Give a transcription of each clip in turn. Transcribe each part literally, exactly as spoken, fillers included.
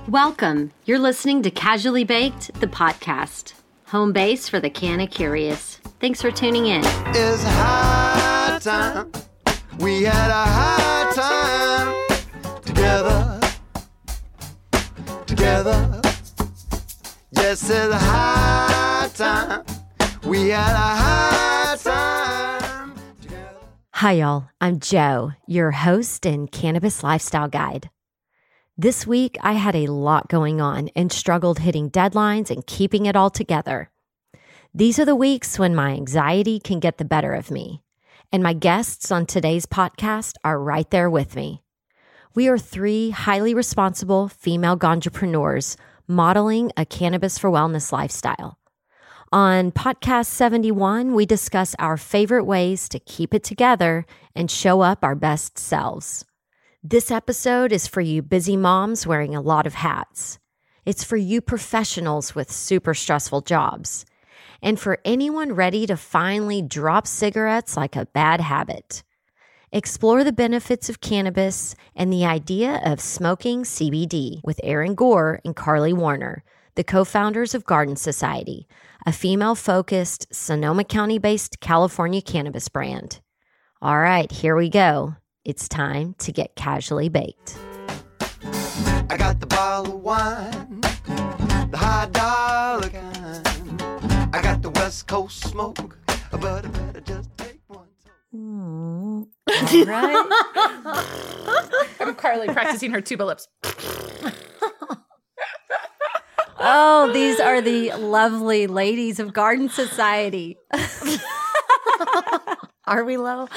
Welcome. You're listening to Casually Baked, the podcast. Home base for the canna curious. Thanks for tuning in. It's high time. We had a high time together. Together. Yes, it's high time. We had a high time together. Hi, y'all. I'm Jo, your host and cannabis lifestyle guide. This week, I had a lot going on and struggled hitting deadlines and keeping it all together. These are the weeks when my anxiety can get the better of me. And my guests on today's podcast are right there with me. We are three highly responsible female ganjapreneurs modeling a cannabis for wellness lifestyle. On podcast seventy-one, we discuss our favorite ways to keep it together and show up our best selves. This episode is for you busy moms wearing a lot of hats. It's for you professionals with super stressful jobs. And for anyone ready to finally drop cigarettes like a bad habit. Explore the benefits of cannabis and the idea of smoking C B D with Erin Gore and Carly Warner, the co-founders of Garden Society, a female-focused, Sonoma County-based California cannabis brand. All right, here we go. It's time to get casually baked. I got the bottle of wine, the high dollar kind. I got the West Coast smoke, but I better just take one. Mm. All right. I'm Carly practicing her tuba lips. Oh, these are the lovely ladies of Garden Society. Are we low?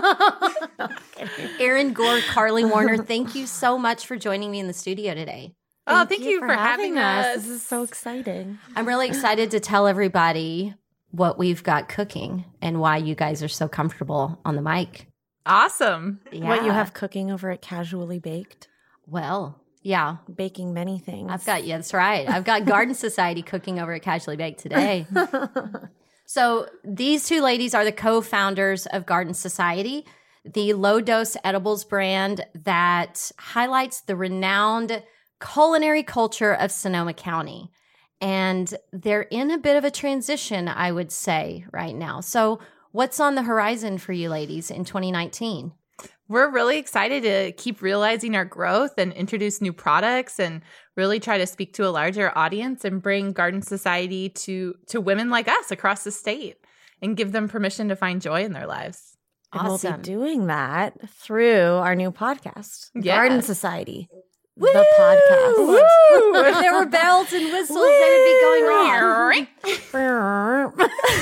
Erin Gore, Carly Warner, thank you so much for joining me in the studio today. Oh, thank, thank you, you for, for having, having us. This is so exciting. I'm really excited to tell everybody what we've got cooking and why you guys are so comfortable on the mic. Awesome. Yeah. What you have cooking over at Casually Baked? Well, yeah. Baking many things. I've got, yeah, that's right. I've got Garden Society cooking over at Casually Baked today. So these two ladies are the co-founders of Garden Society, the low-dose edibles brand that highlights the renowned culinary culture of Sonoma County. And they're in a bit of a transition, I would say, right now. So what's on the horizon for you ladies in twenty nineteen? We're really excited to keep realizing our growth and introduce new products and really try to speak to a larger audience and bring Garden Society to, to women like us across the state and give them permission to find joy in their lives. And Awesome. we'll be doing that through our new podcast, Yes. Garden Society, Woo! the podcast. Woo! If there were bells and whistles, they would be going on.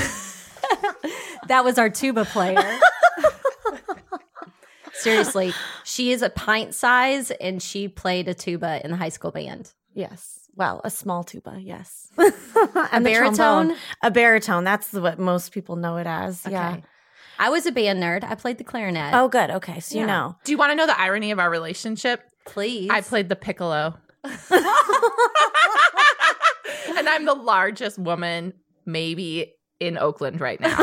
That was our tuba player. Seriously, she is a pint size, and she played a tuba in the high school band. Yes. Well, a small tuba, yes. A and the baritone? trombone. A baritone. That's what most people know it as. Okay. Yeah. I was a band nerd. I played the clarinet. Oh, good. Okay. So Yeah. you know. Do you want to know the irony of our relationship? Please. I played the piccolo. And I'm the largest woman maybe in Oakland right now.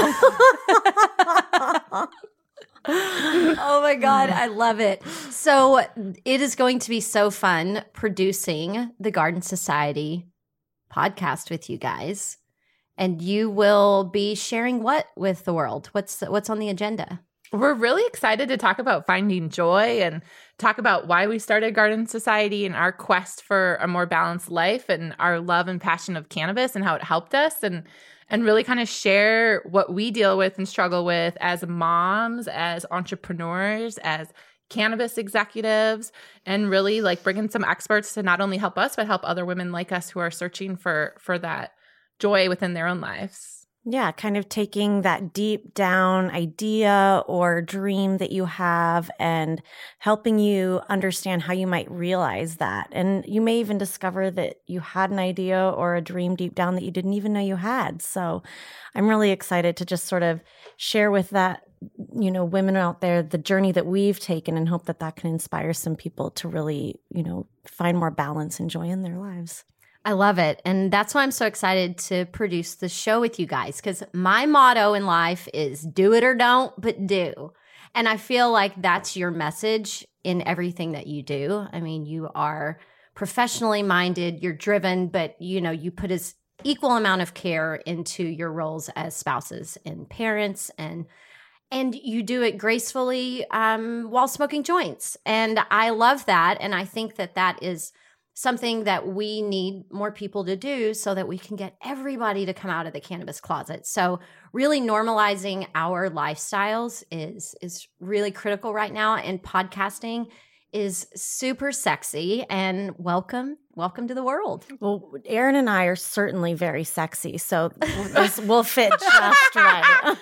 Oh my God, I love it. So it is going to be so fun producing the Garden Society podcast with you guys. And you will be sharing what with the world? What's what's on the agenda? We're really excited to talk about finding joy and talk about why we started Garden Society and our quest for a more balanced life and our love and passion of cannabis and how it helped us and and really kind of share what we deal with and struggle with as moms, as entrepreneurs, as cannabis executives, and really like bringing some experts to not only help us, but help other women like us who are searching for for that joy within their own lives. Yeah, kind of taking that deep down idea or dream that you have and helping you understand how you might realize that. And you may even discover that you had an idea or a dream deep down that you didn't even know you had. So I'm really excited to just sort of share with that, you know, women out there, the journey that we've taken and hope that that can inspire some people to really, you know, find more balance and joy in their lives. I love it. And that's why I'm so excited to produce the show with you guys, because my motto in life is do it or don't, but do. And I feel like that's your message in everything that you do. I mean, you are professionally minded, you're driven, but you know, you put as equal amount of care into your roles as spouses and parents, and and you do it gracefully um, while smoking joints. And I love that. And I think that that is something that we need more people to do so that we can get everybody to come out of the cannabis closet. So really normalizing our lifestyles is is really critical right now. And podcasting is super sexy, and welcome, welcome to the world. Well, Erin and I are certainly very sexy, so this will fit just right.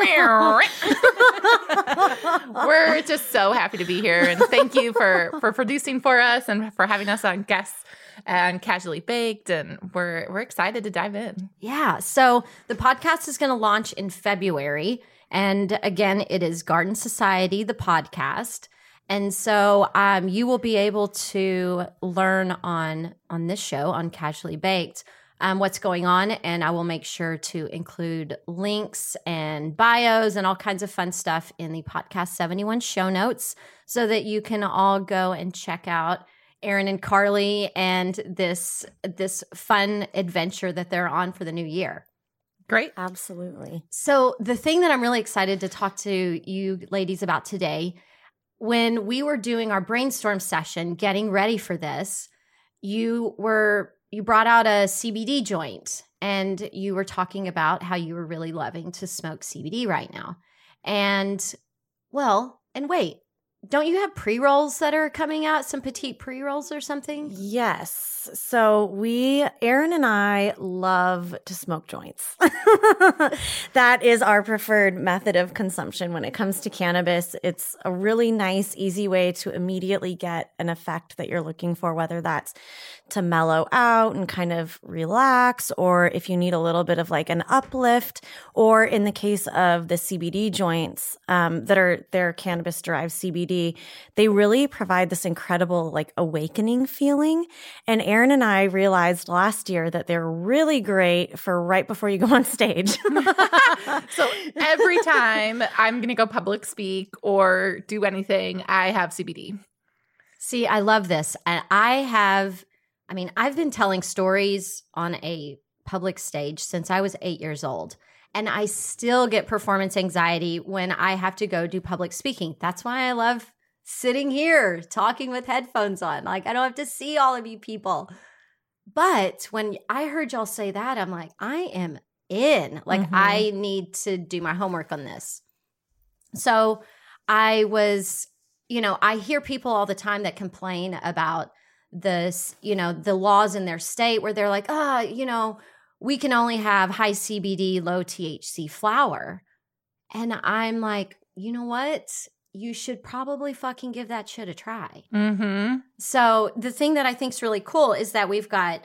We're just so happy to be here, and thank you for for producing for us and for having us on Guests and Casually Baked, and we're we're excited to dive in. Yeah, so the podcast is going to launch in February, and again, it is Garden Society, the podcast. And so um, you will be able to learn on on this show, on Casually Baked, um, what's going on. And I will make sure to include links and bios and all kinds of fun stuff in the Podcast seventy-one show notes so that you can all go and check out Erin and Carly and this this fun adventure that they're on for the new year. Great. Absolutely. So the thing that I'm really excited to talk to you ladies about today, when we were doing our brainstorm session, getting ready for this, you were you brought out a C B D joint, and you were talking about how you were really loving to smoke C B D right now. And well, and wait, don't you have pre-rolls that are coming out, some petite pre-rolls or something? Yes. So we, Erin and I, love to smoke joints. That is our preferred method of consumption when it comes to cannabis. It's a really nice, easy way to immediately get an effect that you're looking for, whether that's to mellow out and kind of relax, or if you need a little bit of like an uplift, or in the case of the C B D joints um, that are they're cannabis-derived C B D, they really provide this incredible like awakening feeling. And Erin and I realized last year that they're really great for right before you go on stage. So every time I'm going to go public speak or do anything, I have C B D. See, I love this. And I have, I mean, I've been telling stories on a public stage since I was eight years old. And I still get performance anxiety when I have to go do public speaking. That's why I love sitting here talking with headphones on. Like, I don't have to see all of you people. But when I heard y'all say that, I'm like, I am in. Like, mm-hmm. I need to do my homework on this. So I was, you know, I hear people all the time that complain about this, you know, the laws in their state where they're like, ah, oh, you know, we can only have high C B D, low T H C flower. And I'm like, you know what? You should probably fucking give that shit a try. Mm-hmm. So the thing that I think is really cool is that we've got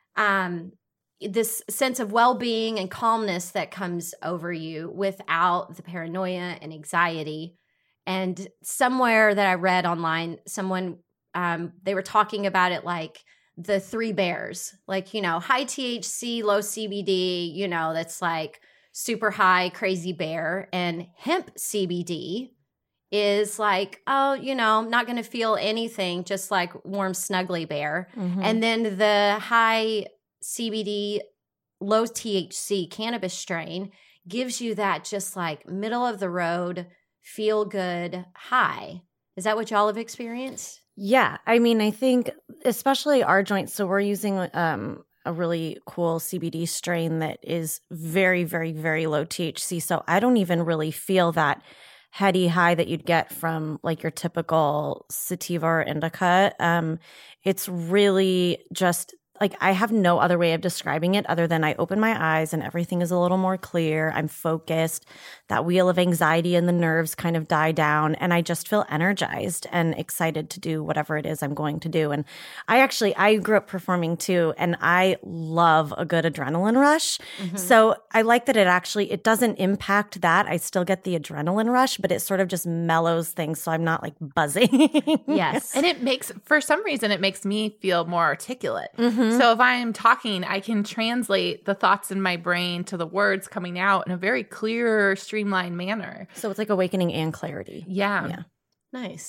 um, this sense of well-being and calmness that comes over you without the paranoia and anxiety. And somewhere that I read online, someone, um, they were talking about it like the three bears, like, you know, high T H C, low C B D, you know, that's like super high, crazy bear. And hemp C B D is like, oh, you know, I'm not going to feel anything, just like warm, snuggly bear. Mm-hmm. And then the high C B D, low T H C cannabis strain gives you that just like middle of the road, feel good high. Is that what y'all have experienced? Yeah. I mean, I think especially our joints, so we're using um, a really cool C B D strain that is very, very, very low T H C. So I don't even really feel that heady high that you'd get from like your typical sativa or indica. Um, it's really just like I have no other way of describing it other than I open my eyes and everything is a little more clear. I'm focused. That wheel of anxiety and the nerves kind of die down, and I just feel energized and excited to do whatever it is I'm going to do. And I actually, I grew up performing too, and I love a good adrenaline rush. Mm-hmm. So I like that it actually, it doesn't impact that. I still get the adrenaline rush, but it sort of just mellows things so I'm not like buzzing. Yes. And it makes, for some reason, it makes me feel more articulate. Mm-hmm. So if I'm talking, I can translate the thoughts in my brain to the words coming out in a very clear, streamlined manner. So it's like awakening and clarity. Yeah. Yeah. Nice.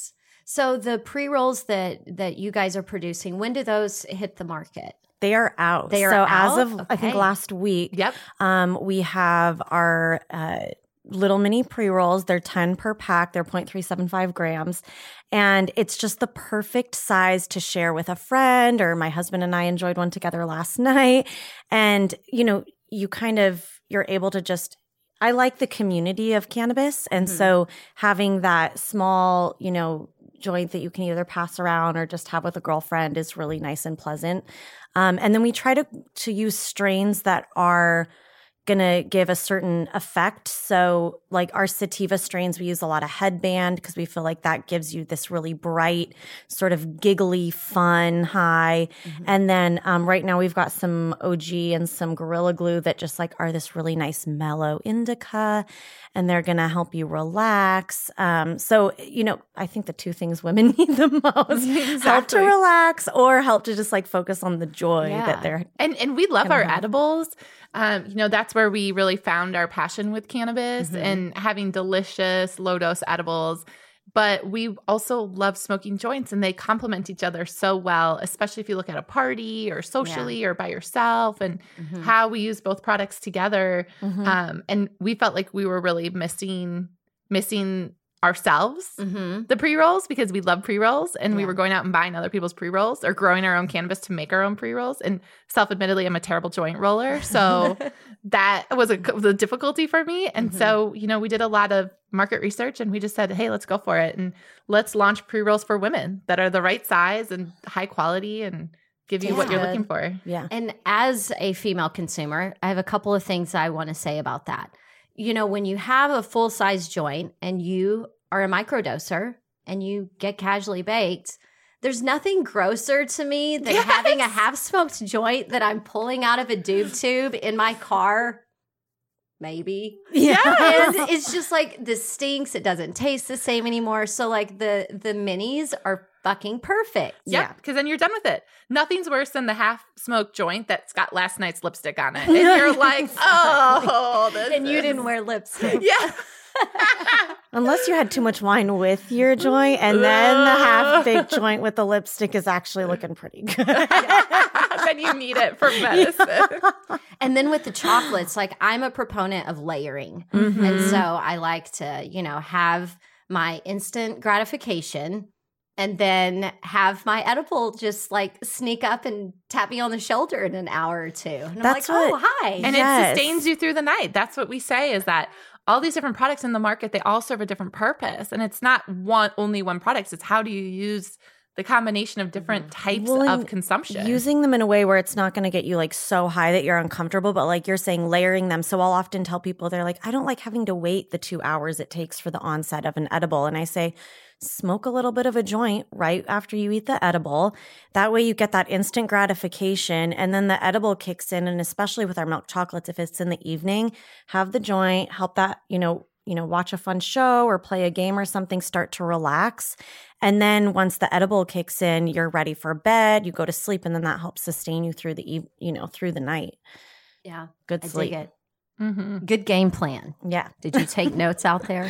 So the pre-rolls that that you guys are producing, when do those hit the market? They are out. They are so out? as of, I think, Okay. last week, Yep. um, we have our uh, little mini pre-rolls. They're ten per pack. They're zero point three seven five grams. And it's just the perfect size to share with a friend, or my husband and I enjoyed one together last night. And, you know, you kind of, you're able to just, I like the community of cannabis. And Mhm. so having that small, you know, joint that you can either pass around or just have with a girlfriend is really nice and pleasant. Um, and then we try to to use strains that are going to give a certain effect. So like our sativa strains, we use a lot of headband because we feel like that gives you this really bright, sort of giggly, fun high. Mm-hmm. And then um, right now we've got some O G and some Gorilla Glue that just like are this really nice mellow indica, and they're going to help you relax. Um, so, you know, I think the two things women need the most, help to Exactly. relax or help to just like focus on the joy Yeah. that they're And and we love Gonna our have. edibles. Um, you know, that's where we really found our passion with cannabis Mhm. and having delicious low dose edibles. But we also love smoking joints, and they complement each other so well, especially if you look at a party or socially or by yourself, and Mhm. how we use both products together. Mhm. Um, and we felt like we were really missing missing ourselves. Mhm. The pre-rolls, because we love pre-rolls, and we Yeah. were going out and buying other people's pre-rolls or growing our own cannabis to make our own pre-rolls. And self-admittedly, I'm a terrible joint roller. So that was a, was a difficulty for me. And Mhm. so, you know, we did a lot of market research, and we just said, hey, let's go for it. And let's launch pre-rolls for women that are the right size and high quality and give you what Yeah. you're looking for. yeah. And as a female consumer, I have a couple of things I want to say about that. You know, when you have a full size joint and you are a microdoser and you get casually baked, there's nothing grosser to me than Yes. having a half smoked joint that I'm pulling out of a doob tube in my car. Maybe. Yeah. And it's just like this stinks. It doesn't taste the same anymore. So like the the minis are fucking perfect. Yep, Yeah. because then you're done with it. Nothing's worse than the half-smoked joint that's got last night's lipstick on it. And you're like, oh, this And you is- didn't wear lipstick. Yeah. Unless you had too much wine with your joint, and then the half baked joint with the lipstick is actually looking pretty good. Then you need it for medicine. And then with the chocolates, like I'm a proponent of layering. Mhm. And so I like to, you know, have my instant gratification and then have my edible just like sneak up and tap me on the shoulder in an hour or two. And That's I'm like, what- oh, hi. And Yes. it sustains you through the night. That's what we say is that all these different products in the market, they all serve a different purpose. And it's not one only one product. It's how do you use the combination of different types Well, of and consumption. Using them in a way where it's not going to get you like so high that you're uncomfortable, but like you're saying, layering them. So I'll often tell people, they're like, I don't like having to wait the two hours it takes for the onset of an edible. And I say, smoke a little bit of a joint right after you eat the edible. That way you get that instant gratification, and then the edible kicks in. And especially with our milk chocolates, if it's in the evening, have the joint, help that, you know, you know, watch a fun show or play a game or something, start to relax. And then once the edible kicks in, you're ready for bed, you go to sleep, and then that helps sustain you through the, eve- you know, through the night. yeah, Good I sleep. dig it. Mm-hmm. Good game plan. Yeah. Did you take notes out there?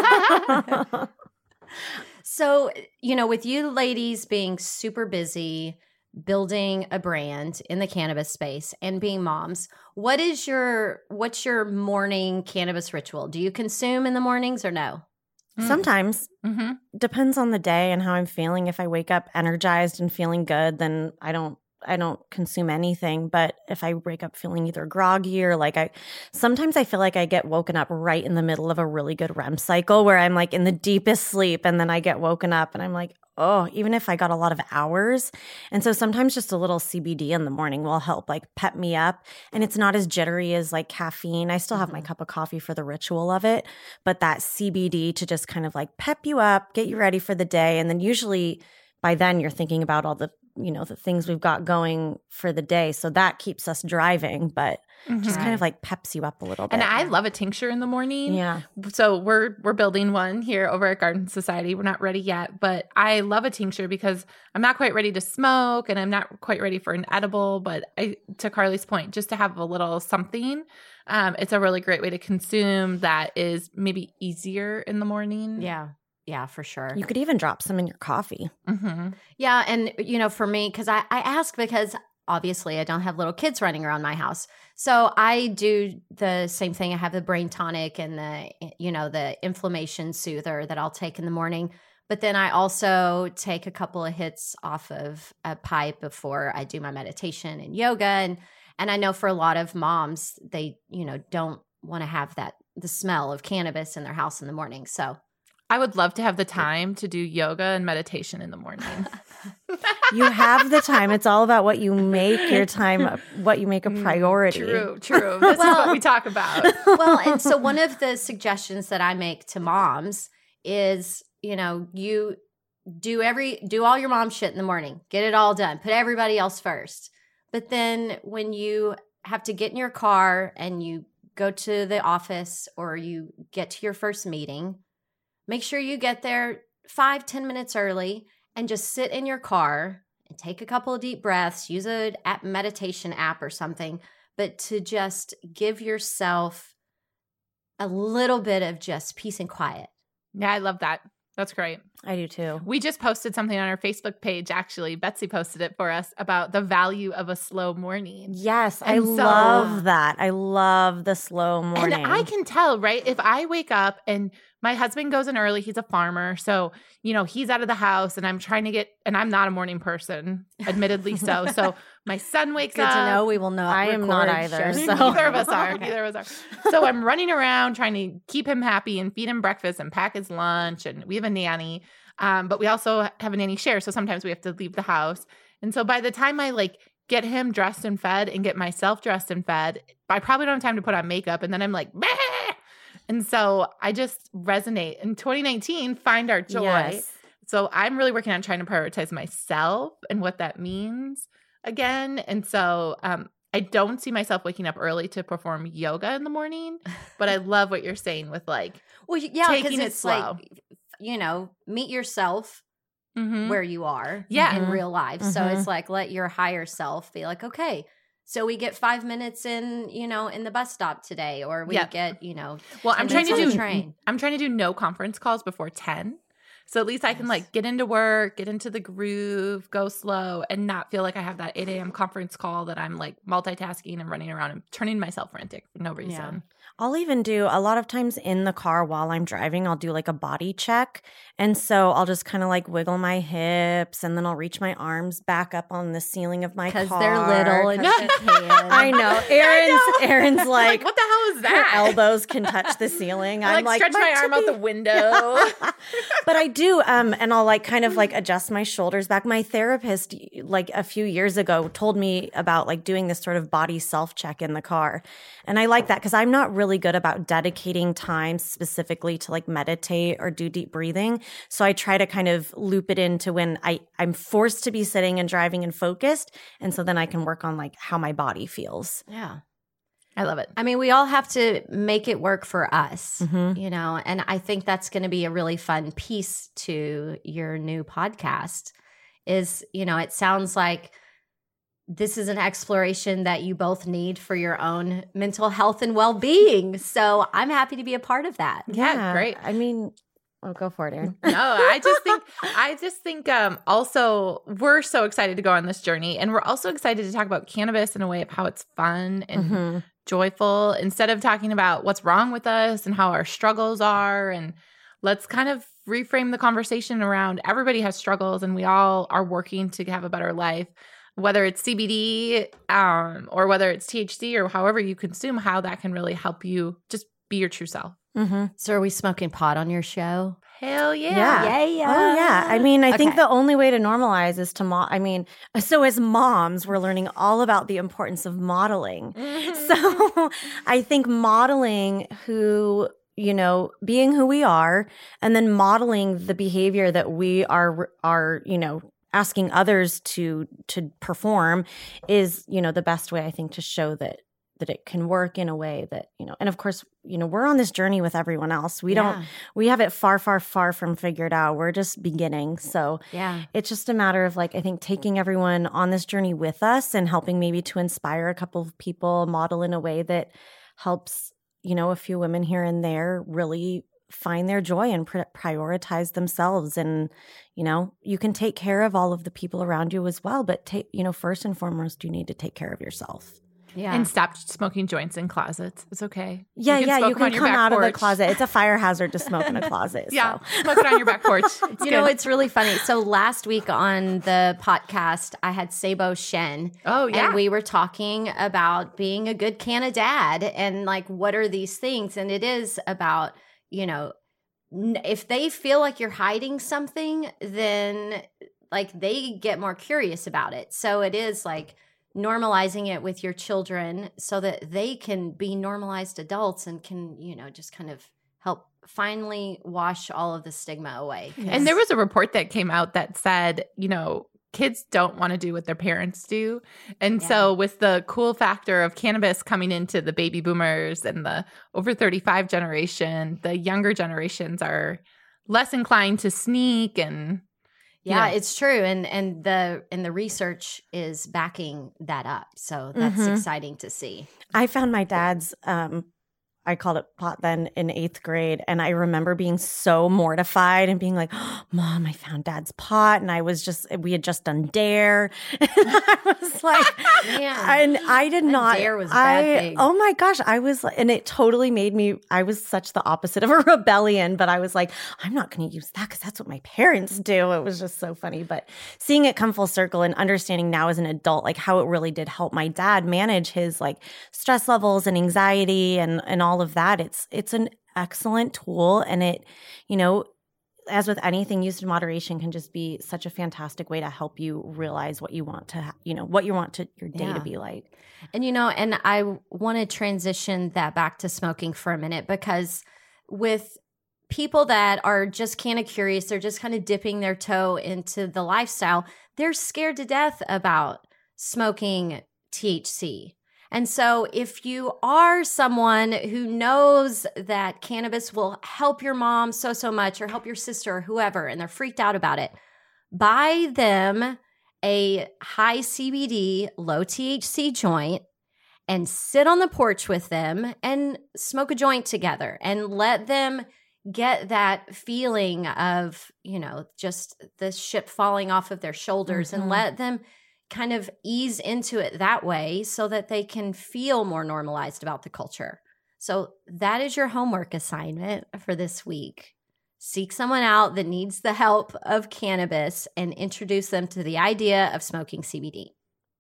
So, you know, with you ladies being super busy building a brand in the cannabis space and being moms, what is your what's your morning cannabis ritual? Do you consume in the mornings or no? Sometimes. Mm-hmm. Depends on the day and how I'm feeling. If I wake up energized and feeling good, then I don't I don't consume anything. But if I wake up feeling either groggy or like I sometimes I feel like I get woken up right in the middle of a really good R E M cycle where I'm like in the deepest sleep, and then I get woken up and I'm like, oh, even if I got a lot of hours. And so sometimes just a little C B D in the morning will help like pep me up. And it's not as jittery as like caffeine. I still have my cup of coffee for the ritual of it, but that C B D to just kind of like pep you up, get you ready for the day. And then usually by then you're thinking about all the, you know, the things we've got going for the day. So that keeps us driving, but just kind of like peps you up a little bit. And I love a tincture in the morning. Yeah. So we're we're building one here over at Garden Society. We're not ready yet, but I love a tincture because I'm not quite ready to smoke and I'm not quite ready for an edible. But I, to Carly's point, just to have a little something, um, it's a really great way to consume that is maybe easier in the morning. Yeah. Yeah, for sure. You could even drop some in your coffee. Mm-hmm. Yeah. And, you know, for me, because I, I ask because obviously I don't have little kids running around my house. So I do the same thing. I have the brain tonic and the, you know, the inflammation soother that I'll take in the morning. But then I also take a couple of hits off of a pipe before I do my meditation and yoga. And, and I know for a lot of moms, they, you know, don't want to have that, the smell of cannabis in their house in the morning. So I would love to have the time to do yoga and meditation in the morning. You have the time. It's all about what you make your time, what you make a priority. True, true. This Well- is what we talk about. well, and so one of the suggestions that I make to moms is, you know, you do every do all your mom shit in the morning. Get it all done. Put everybody else first. But then when you have to get in your car and you go to the office or you get to your first meeting, make sure you get there five, ten minutes early and just sit in your car and take a couple of deep breaths, use a app, meditation app or something, but to just give yourself a little bit of just peace and quiet. Yeah, I love that. That's great. I do too. We just posted something on our Facebook page, actually. Betsy posted it for us about the value of a slow morning. Yes, I And so- love that. I love the slow morning. And I can tell, right? If I wake up and my husband goes in early, he's a farmer. So, you know, he's out of the house and I'm trying to get, and I'm not a morning person, admittedly so. So my son wakes Good up. to know. We will not. I am not record, either, share- so- Neither of us are. Neither of us are. So I'm running around trying to keep him happy and feed him breakfast and pack his lunch. And we have a nanny, um, but we also have a nanny share. So sometimes we have to leave the house. And so by the time I like get him dressed and fed and get myself dressed and fed, I probably don't have time to put on makeup. And then I'm like, bah! And so I just resonate. In twenty nineteen, find our joy. Yes. So I'm really working on trying to prioritize myself and what that means again. And so um, I don't see myself waking up early to perform yoga in the morning, but I love what you're saying with like, Well, yeah, because taking it it's slow. like, you know, meet yourself mhm. where you are Yeah. in real life. So Mhm. it's like, let your higher self be like, okay, so we get five minutes in, you know, in the bus stop today, or we Yep. get, you know, Well, I'm ten trying to minutes on do the train. I'm trying to do no conference calls before ten. So at least I can Yes. like get into work, get into the groove, go slow, and not feel like I have that eight a.m. conference call that I'm like multitasking and running around and turning myself frantic for no reason. I'll even do a lot of times in the car while I'm driving, I'll do like a body check. And so I'll just kind of like wiggle my hips and then I'll reach my arms back up on the ceiling of my car. because they're little and 'cause- she can. I know. Erin's Erin's Like, like, what the hell is her that? elbows can touch the ceiling. I I'm like, like, stretch my, arm out the tippy- window. But I do, um, and I'll like kind of like adjust my shoulders back. My therapist, like a few years ago, told me about like doing this sort of body self check in the car, and I like that because I'm not really good about dedicating time specifically to like meditate or do deep breathing. So I try to kind of loop it into when I I'm forced to be sitting and driving and focused, and so then I can work on like how my body feels. Yeah. I love it. I mean, we all have to make it work for us, Mhm. you know, and I think that's going to be a really fun piece to your new podcast is, you know, it sounds like this is an exploration that you both need for your own mental health and well-being. So I'm happy to be a part of that. Yeah, great. I mean, oh, go for it, Erin. No, I just think I just think um also we're so excited to go on this journey, and we're also excited to talk about cannabis in a way of how it's fun and Mhm. joyful instead of talking about what's wrong with us and how our struggles are. And let's kind of reframe the conversation around everybody has struggles and we all are working to have a better life, whether it's C B D um, or whether it's T H C or however you consume, how that can really help you just be your true self. Mhm. So are we smoking pot on your show? Hell yeah. Yeah. Yeah. Oh yeah. I mean, I think Okay. the only way to normalize is to mo- I mean, so as moms, we're learning all about the importance of modeling. Mhm. So I think modeling who, you know, being who we are and then modeling the behavior that we are are, you know, asking others to to perform is, you know, the best way I think to show that that it can work in a way that, you know, and of course, you know, we're on this journey with everyone else. We don't Yeah. we have it far, far, far from figured out. We're just beginning. So Yeah. it's just a matter of like, I think taking everyone on this journey with us and helping maybe to inspire a couple of people, model in a way that helps, you know, a few women here and there really find their joy and pr- prioritize themselves. And, you know, you can take care of all of the people around you as well. But, take, you know, first and foremost, you need to take care of yourself. Yeah. And stop smoking joints in closets. It's okay. Yeah, you yeah, you can come out porch. of the closet. It's a fire hazard to smoke in a closet. Yeah, so. smoke it on your back porch. It's you good. know, it's really funny. So last week on the podcast, I had Sabo Shen. Oh, yeah. And we were talking about being a good Canna dad and like, what are these things? And it is about, you know, n- if they feel like you're hiding something, then like they get more curious about it. So it is like normalizing it with your children so that they can be normalized adults and can, you know, just kind of help finally wash all of the stigma away. And there was a report that came out that said, you know, kids don't want to do what their parents do. And Yeah. so with the cool factor of cannabis coming into the baby boomers and the over thirty-five generation, the younger generations are less inclined to sneak and Yeah, Yeah. it's true, and and the and the research is backing that up. So that's Mhm. exciting to see. I found my dad's, um, I called it pot then in eighth grade. And I remember being so mortified and being like, oh, Mom, I found dad's pot. And I was just, we had just done Dare. And I was like, Man, and I did that not. Dare was I, bad big. Oh my gosh. I was, and it totally made me, I was such the opposite of a rebellion, but I was like, I'm not going to use that because that's what my parents do. It was just so funny. But seeing it come full circle and understanding now as an adult, like how it really did help my dad manage his like stress levels and anxiety and, and all of that. It's, it's an excellent tool. And it, you know, as with anything used in moderation can just be such a fantastic way to help you realize what you want to, ha- you know, what you want to your day Yeah. to be like. And you know, and I want to transition that back to smoking for a minute because with people that are just kind of curious, they're just kind of dipping their toe into the lifestyle, they're scared to death about smoking T H C. And so if you are someone who knows that cannabis will help your mom so, so much or help your sister or whoever, and they're freaked out about it, buy them a high C B D, low T H C joint and sit on the porch with them and smoke a joint together and let them get that feeling of, you know, just the ship falling off of their shoulders Mhm. and let them kind of ease into it that way so that they can feel more normalized about the culture. So that is your homework assignment for this week. Seek someone out that needs the help of cannabis and introduce them to the idea of smoking C B D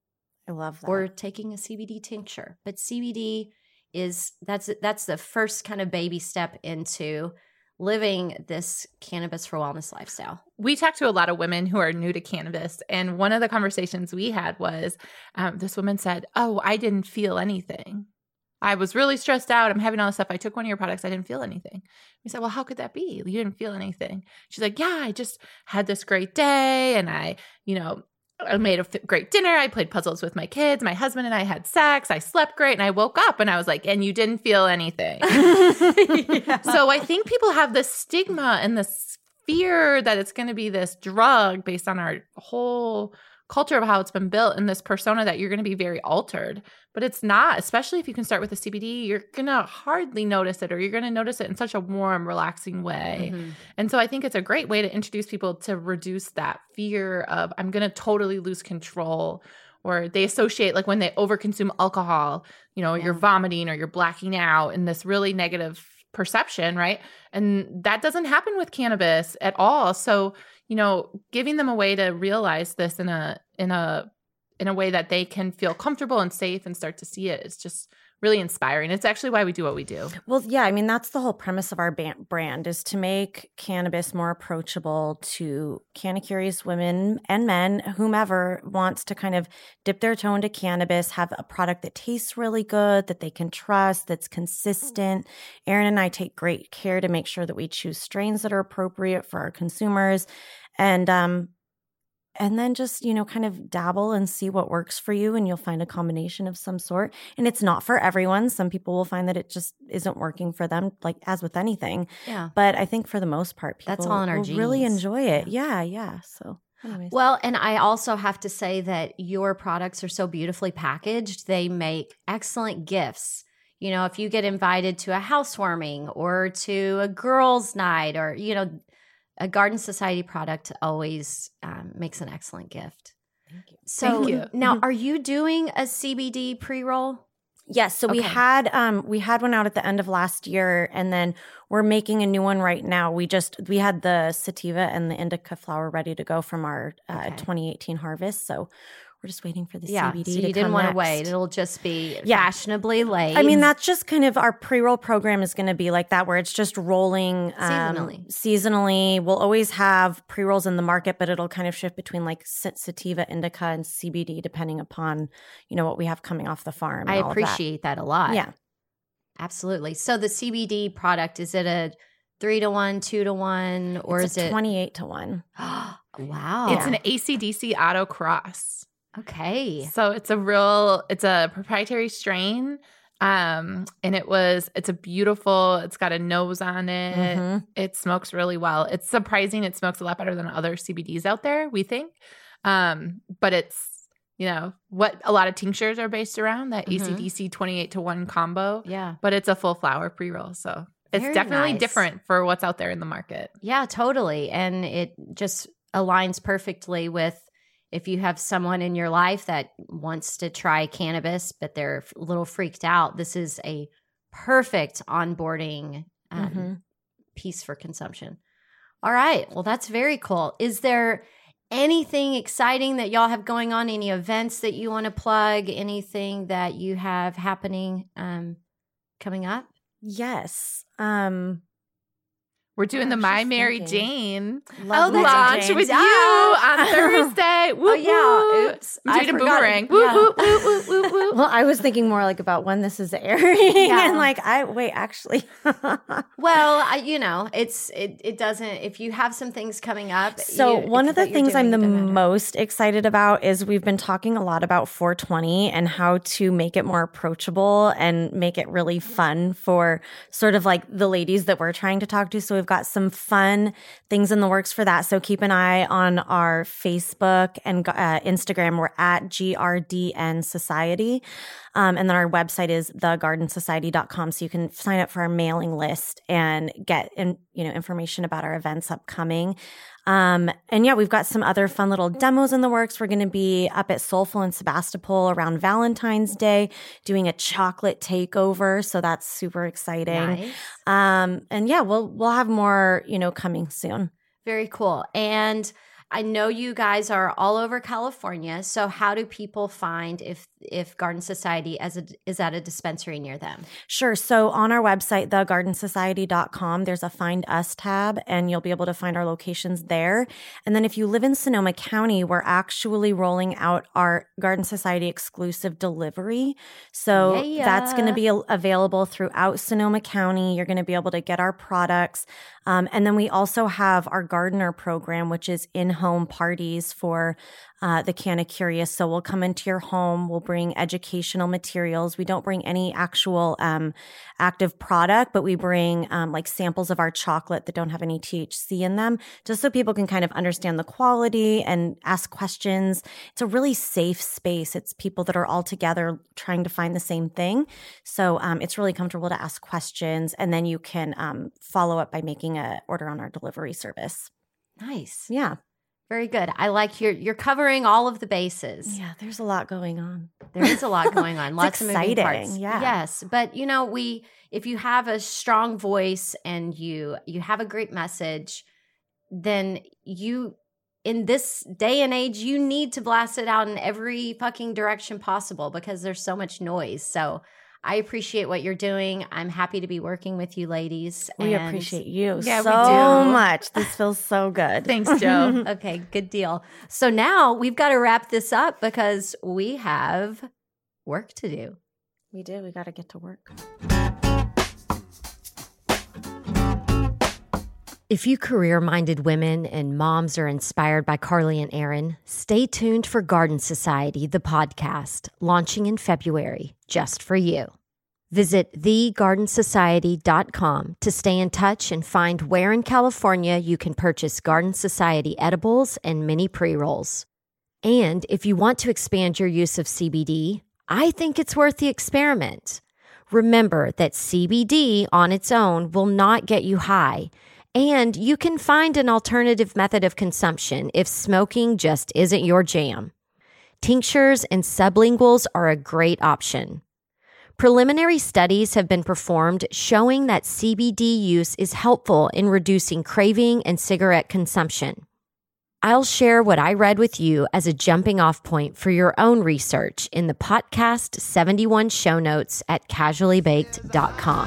I love that. or taking a C B D tincture. But C B D is that's that's the first kind of baby step into living this cannabis for wellness lifestyle. we talked to a lot of women who are new to cannabis. And one of the conversations we had was um, this woman said, oh, I didn't feel anything. I was really stressed out. I'm having all this stuff. I took one of your products. I didn't feel anything. We said, well, how could that be? You didn't feel anything. She's like, yeah, I just had this great day. And I, you know, I made a f- great dinner. I played puzzles with my kids. My husband and I had sex. I slept great. And I woke up and I was like, and you didn't feel anything. Yeah. So I think people have this stigma and this fear that it's going to be this drug based on our whole culture of how it's been built and this persona that you're going to be very altered. But it's not, especially if you can start with the C B D, you're going to hardly notice it, or you're going to notice it in such a warm, relaxing way. Mm-hmm. And so I think it's a great way to introduce people to reduce that fear of, I'm going to totally lose control. Or they associate, like when they overconsume alcohol, you know, Yeah. you're vomiting or you're blacking out, and this really negative perception, right? And that doesn't happen with cannabis at all. So, you know, giving them a way to realize this in a in a in a way that they can feel comfortable and safe and start to see it is just really inspiring. It's actually why we do what we do. Well, yeah, I mean, that's the whole premise of our ban- brand is to make cannabis more approachable to canna-curious women and men, whomever wants to kind of dip their toe into cannabis, have a product that tastes really good, that they can trust, that's consistent. Erin and I take great care to make sure that we choose strains that are appropriate for our consumers. And, um, And then just, you know, kind of dabble and see what works for you, and you'll find a combination of some sort. And it's not for everyone. Some people will find that it just isn't working for them, like as with anything. Yeah. But I think for the most part, people That's all in our will really genes. enjoy it. Yeah, yeah. So anyways. Well, and I also have to say that your products are so beautifully packaged. They make excellent gifts. you know, if you get invited to a housewarming or to a girls' night, or, you know, a Garden Society product always um, makes an excellent gift. Thank you. So Thank you. now, are you doing a C B D pre-roll? Yes, so we Okay. had um we had one out at the end of last year, and then we're making a new one right now. We just we had the sativa and the indica flower ready to go from our uh, Okay. twenty eighteen harvest, so we're just waiting for the Yeah, C B D so to you didn't come want to next. wait. It'll just be Yeah. fashionably late. I mean, that's just kind of our pre-roll program is going to be like that, where it's just rolling um, Seasonally. Seasonally, we'll always have pre-rolls in the market, but it'll kind of shift between like sa- sativa, indica, and C B D depending upon, you know, what we have coming off the farm. I and all of that. appreciate that. a lot. Yeah. Absolutely. So the C B D product, is it a three to one, two to one, or It's is a it? twenty-eight to one. Wow. It's an A C D C auto cross. Okay. So it's a real, it's a proprietary strain. Um, and it was, it's a beautiful, it's got a nose on it. Mhm. It smokes really well. It's surprising. It smokes a lot better than other C B Ds out there, we think. Um, but it's, you know, what a lot of tinctures are based around, that Mhm. A C D C twenty-eight to one combo, Yeah. but it's a full flower pre-roll. So it's Very definitely nice. different for what's out there in the market. Yeah, totally. And it just aligns perfectly with if you have someone in your life that wants to try cannabis, but they're a little freaked out. This is a perfect onboarding um, Mhm. piece for consumption. All right. Well, that's very cool. Is there anything exciting that y'all have going on? Any events that you want to plug? Anything that you have happening um, coming up? Yes. Um, We're doing I the was My just Mary thinking. Jane love Oh, Mary launch Jane's. with you Ah! on Thursday. Oh, Woo, yeah. woo. Oops. I'm I doing a forgot. boomerang. Woo, Yeah. woo, woo, woo, woo, woo. Well, I was thinking more like about when this is airing, Yeah. and like I wait, actually. Well, I, you know, it's it, it doesn't. If you have some things coming up, So you- one it's of the that you're things I'm the doing, it doesn't matter. most excited about is we've been talking a lot about four twenty and how to make it more approachable and make it really fun for sort of like the ladies that we're trying to talk to. So we've got some fun things in the works for that. So keep an eye on our Facebook and uh, Instagram. We're at G R D N Society. Um, and then our website is the garden society dot com. So you can sign up for our mailing list and get in, you know, information about our events upcoming. Um, and yeah, we've got some other fun little demos in the works. We're going to be up at Soulful in Sebastopol around Valentine's Day doing a chocolate takeover. So that's super exciting. Nice. Um, and yeah, we'll, we'll have more, you know, coming soon. Very cool. And I know you guys are all over California. So how do people find if if Garden Society as a, is at a dispensary near them? Sure. So on our website, the garden society dot com, there's a Find Us tab, and you'll be able to find our locations there. And then if you live in Sonoma County, we're actually rolling out our Garden Society exclusive delivery. So Yeah. that's going to be a- available throughout Sonoma County. You're going to be able to get our products. Um, and then we also have our gardener program, which is in-home parties for uh, the Canna Curious. So we'll come into your home. We'll bring educational materials. We don't bring any actual um, active product, but we bring um, like samples of our chocolate that don't have any T H C in them, just so people can kind of understand the quality and ask questions. It's a really safe space. It's people that are all together trying to find the same thing. So um, it's really comfortable to ask questions. And then you can um, follow up by making an order on our delivery service. Nice. Yeah. Very good. I like you're you're covering all of the bases. Yeah, there's a lot going on. There is a lot going on. Lots of moving exciting, parts. yeah. Yes, but you know, we if you have a strong voice and you you have a great message, then you in this day and age you need to blast it out in every fucking direction possible because there's so much noise. So I appreciate what you're doing. I'm happy to be working with you ladies. We and- appreciate you Yeah, we so do. much. This feels so good. Thanks, Joe. Okay, good deal. So now we've got to wrap this up because we have work to do. We do. We got to get to work. If you career-minded women and moms are inspired by Carly and Aaron, stay tuned for Garden Society, the podcast, launching in February, just for you. Visit the garden society dot com to stay in touch and find where in California you can purchase Garden Society edibles and mini pre-rolls. And if you want to expand your use of C B D, I think it's worth the experiment. Remember that C B D on its own will not get you high, and you can find an alternative method of consumption if smoking just isn't your jam. Tinctures and sublinguals are a great option. Preliminary studies have been performed showing that C B D use is helpful in reducing craving and cigarette consumption. I'll share what I read with you as a jumping off point for your own research in the podcast seventy-one show notes at casually baked dot com.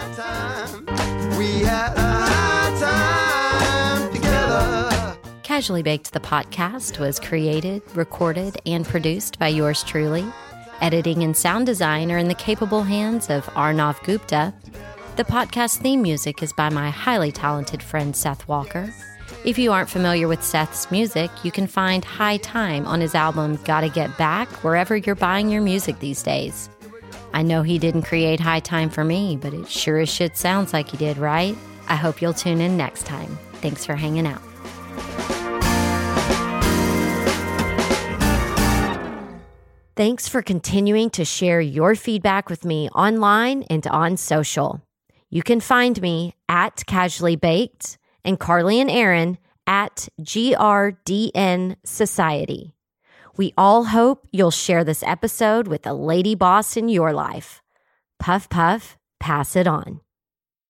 We had a high time together. Casually Baked, the podcast, was created, recorded, and produced by yours truly. Editing and sound design are in the capable hands of Arnav Gupta. The podcast theme music is by my highly talented friend Seth Walker. If you aren't familiar with Seth's music, you can find High Time on his album Gotta Get Back wherever you're buying your music these days. I know he didn't create High Time for me, but it sure as shit sounds like he did, right? I hope you'll tune in next time. Thanks for hanging out. Thanks for continuing to share your feedback with me online and on social. You can find me at Casually Baked and Carly and Aaron at G R D N Society. We all hope you'll share this episode with a lady boss in your life. Puff, puff, pass it on.